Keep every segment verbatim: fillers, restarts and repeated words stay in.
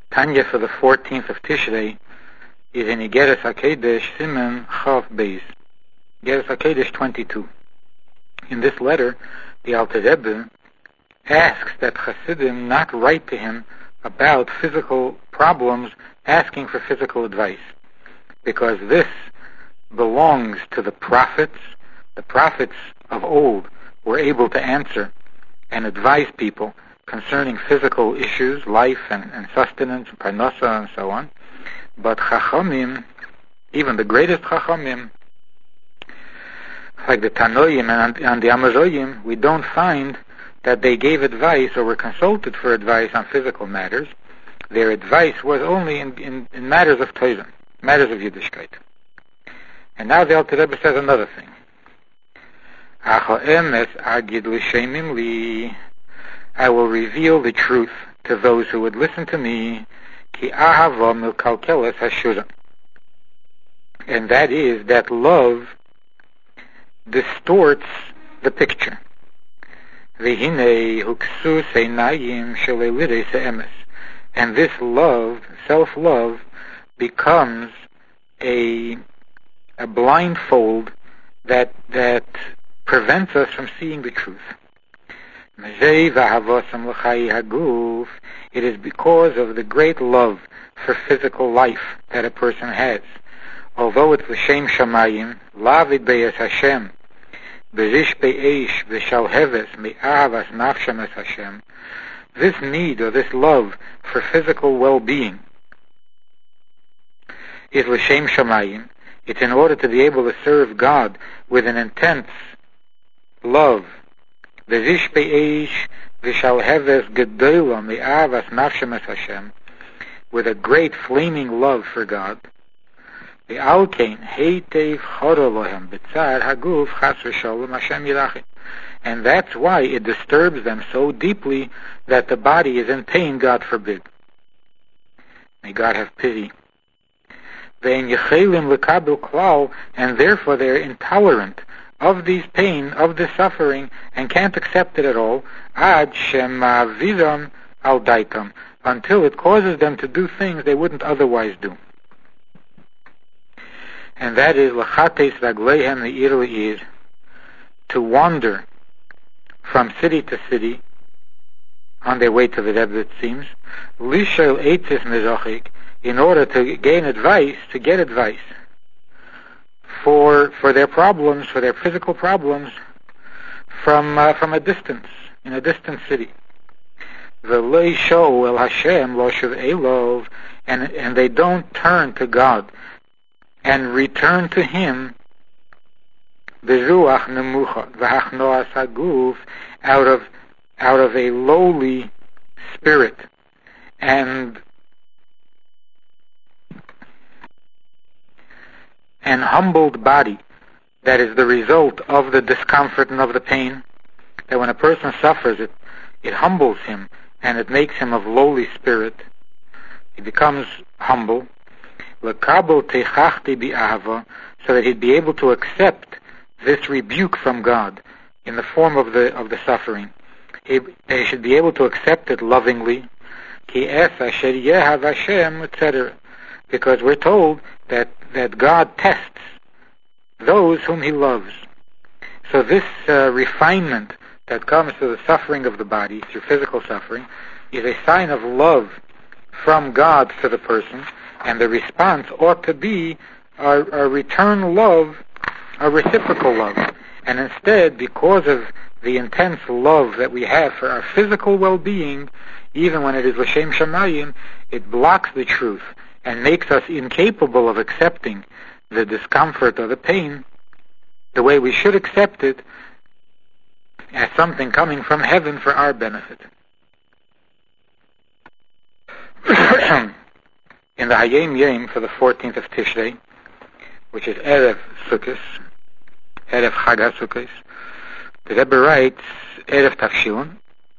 Tanya for the fourteenth of Tishrei is in Igeres HaKodesh Siman Chav Beis. Igeres HaKodesh twenty-two. In this letter, the Alter Rebbe asks that Hasidim not write to him about physical problems, asking for physical advice, because this belongs to the prophets. The prophets of old were able to answer and advise people concerning physical issues, life and, and sustenance, parnasa and so on. But Chachamim, even the greatest Chachamim, like the Tanoim and, and the Amazoyim, we don't find that they gave advice or were consulted for advice on physical matters. Their advice was only in, in, in matters of Torah, matters of Yiddishkeit. And now the Alter Rebbe says another thing. I will reveal the truth to those who would listen to me. Ki ahava milkalkeles hashura. And that is that love distorts the picture. V'hinei huksus einayim shelelidei se'emes. And this love, self-love, becomes a a blindfold that that prevents us from seeing the truth. It is because of the great love for physical life that a person has. Although it's l'shem shamayim, lavid beyes Hashem, berish be'esh v'shalheves me'avas nafsham es Hashem, this need or this love for physical well-being is l'shem shamayim. It's in order to be able to serve God with an intense love. Berish be'esh v'shalheves gedola me'avas nafsham es Hashem, with a great flaming love for God. The alkein heitev chorolohem b'tzar haguf chas v'sholem Hashem yirachim, and that's why it disturbs them so deeply that the body is in pain. God forbid. May God have pity. Ve'en yechelim lekabel klal, and therefore they are intolerant of these pain, of this suffering, and can't accept it at all. Ad shemaviram al daitam, until it causes them to do things they wouldn't otherwise do. And that is lachates ragleihem le'ir le'ir, to wander from city to city on their way to the Rebbe, it seems, lishel eitzis mezochik, in order to gain advice, to get advice for for their problems, for their physical problems, from uh, from a distance, in a distant city. V'lei show el Hashem lo shuv elov, and and they don't turn to God and return to Him, beruach nemucha v'hachnoas haguf, out of out of a lowly spirit and an humbled body, that is the result of the discomfort and of the pain. That when a person suffers, it it humbles him and it makes him of lowly spirit. He becomes humble. L'kabel techachti bi'ahava, so that he'd be able to accept this rebuke from God in the form of the of the suffering. He, he should be able to accept it lovingly. Ki es asher yehav Hashem, et cetera. Because we're told that that God tests those whom He loves. So this uh, refinement that comes to the suffering of the body through physical suffering is a sign of love from God to the person, and the response ought to be a, a return love, a reciprocal love. And instead, because of the intense love that we have for our physical well-being, even when it is l'shem shamayim, it blocks the truth and makes us incapable of accepting the discomfort or the pain the way we should accept it, as something coming from heaven for our benefit. In the Hayom Yom for the fourteenth of Tishrei, which is Erev Sukkos, Erev Chag HaSukkos, the Rebbe writes Erev Tafshilun,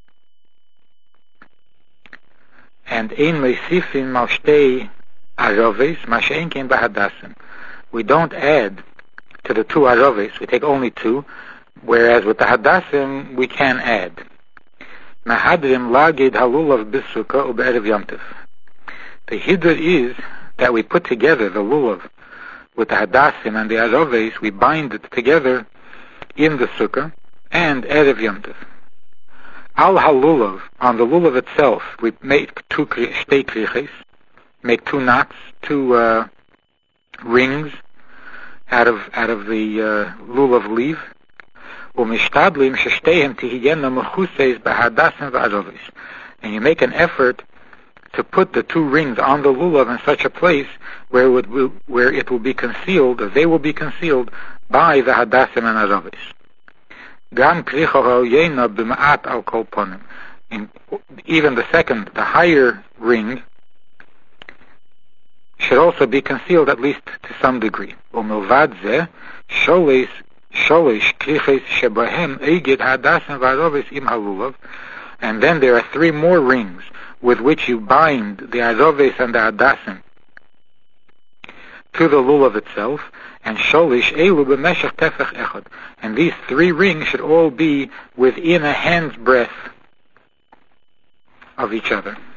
and Ein Meisifin Mal Shtei Aroves Ma She'en Kein B'Hadasim. We don't add to the two Aroves, we take only two, whereas with the Hadassim we can add. Mahadrim Lagid Halulav B'Sukkah U'Be'erev Yom Tov. The hiddur is that we put together the lulav with the hadassim and the azoves, we bind it together in the sukkah and erev Yom Tov. Al halulav, on the lulav itself, we make two shtei kriches, make two knots, two uh, rings out of out of the uh, lulav leaf. Umishtadlim sheshteihem tihiyena mechuseis bahadassim v'azoves. And you make an effort to put the two rings on the lulav in such a place where it will, where it will be concealed, or they will be concealed by the hadassim and azoves. Gam kricho yena b'ma'at al kol ponim. Even the second, the higher ring, should also be concealed at least to some degree. Umilvad zeh sholesh sholesh kriches shebahem eged hadassim v'azoves im halulav. And then there are three more rings with which you bind the azoves and the hadassim to the lulav itself, and sholish elu b'meshach tefach echad. And these three rings should all be within a hand's breadth of each other.